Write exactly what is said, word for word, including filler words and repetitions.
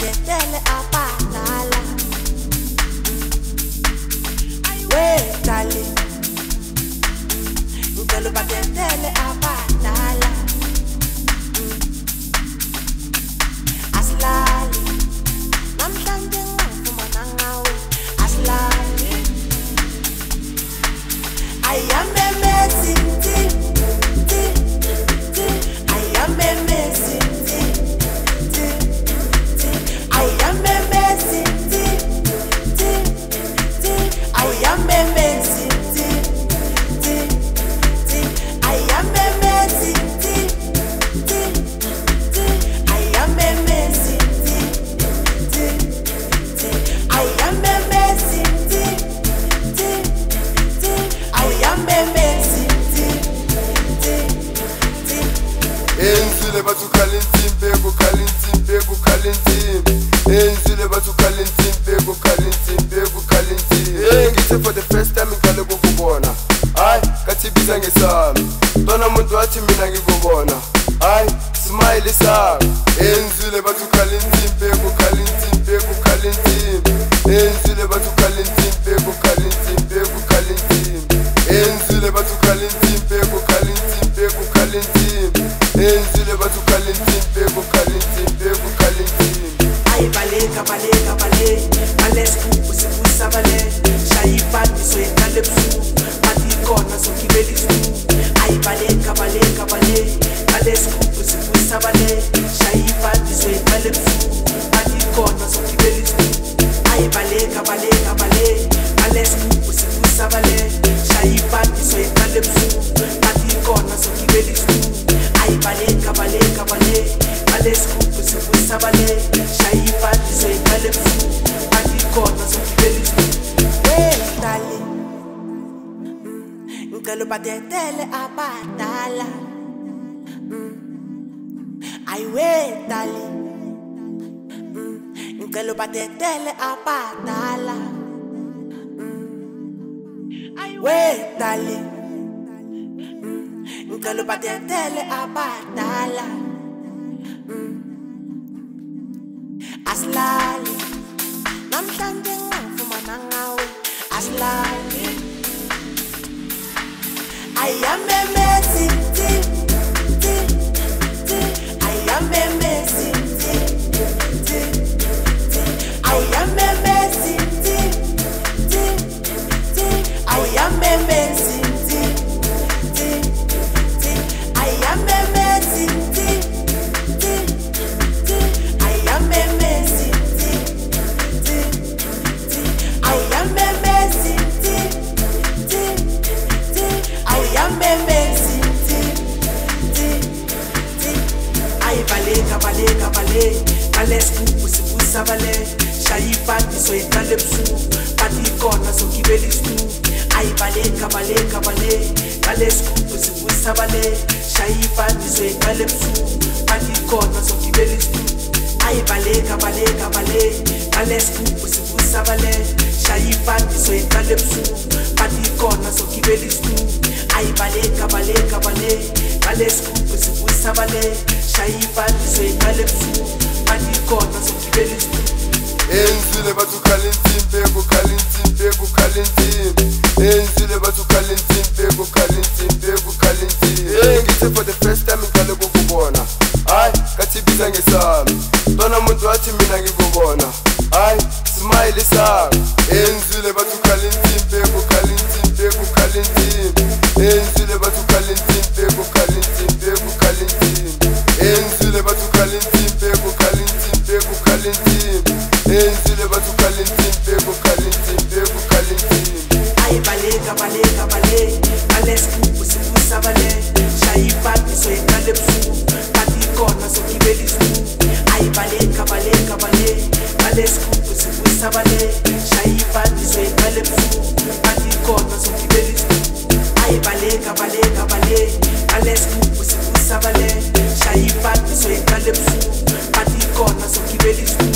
badetele abadala. Wait, darling, ngicela badetele abadala. Asilali namhlanje ngifumana ngawe, asilali. I am a messy, I am a messy, I am a messy, I am a messy, I am a messy, I am a messy, I am a messy, I am a messy. Enzile bathu khalintimpe ku khalintimpe ku khalintimpe. Enzile bathu khalintimpe ku khalintimpe ku khalintimpe. Hey, ngithe for the first time ngikale kukubona. Hayi, kathi biza ngesami. Tona umuntu wathi mina ngikubona. Hayi, smile sami. Enzile bathu khalintimpe ku khalintimpe ku khalintimpe. Enzile bathu khalintimpe ku khalintimpe ku khalintimpe. Enzile bathu khalintimpe ku khalintimpe ku khalintimpe. Enzile bathu khalintimpe ku khalintimpe ku khalintimpe. Ay baleka baleka bale, bale scoop sibusa bale. Shayi party so ekale busu, party kona so kibeli su. Ay baleka baleka bale, bale scoop sibusa bale. Shayi party so ekale busu, party kona so kibeli su. Ay baleka baleka bale, bale scoop sibusa bale. Shayi party so ekale busu, party kona so kibeli su. Ay baleka baleka bale, bale scoop sibusa bale. Shayi party so ekale busu, party kona so kibeli su. Hey darling, ngicela badetele abadala. Ay wait darling, ngicela badetele abadala. Wait darling, ngicela badetele abadala. Asilali namhlanje ngifumana ngawe, asilali. I am a messy, I am a messy, I am a messy, I am a messy, I am a messy, I am a messy, I am a messy, I am a messy. Ay baleka baleka bale, bale scoop sibusa bale. Shayi party so ekale busu, party kona so kibeli su. Ay baleka baleka bale, bale scoop sibusa bale. Shayi party so ekale busu, party kona so kibeli su. Ay baleka baleka bale, bale scoop sibusa bale. Shayi party so ekale busu, party kona so kibeli su. Ay baleka baleka bale, bale scoop sibusa bale. Shayi party so ekale busu, party kona so kibeli su. Enzile bathu khalintimpe ku khalintimpe ku khalintimpe. Enzile bathu khalintimpe ku khalintimpe ku khalintimpe. Hey, ngithe for the first time ngikale kukubona. Hayi, kathi biza ngesami. Tona umuntu wathi mina ngikubona. Hayi, smile sami. Enzile bathu khalintimpe ku khalintimpe ku khalintimpe. Enzile bathu khalintimpe ku khalintimpe ku khalintimpe. Enzile bathu khalintimpe ku khalintimpe ku khalintimpe. Enzile bathu khalintimpe ku khalintimpe ku khalintimpe. Ay baleka baleka bale, bale scoop sibusa bale. Shayi party so ekale busu, party kona so kibeli su. Ay baleka baleka bale, bale scoop sibusa bale. Shayi party so ekale busu, party kona so kibeli su. Ay baleka baleka bale, bale scoop sibusa bale. Shayi party so ekale busu, party kona so kibeli su.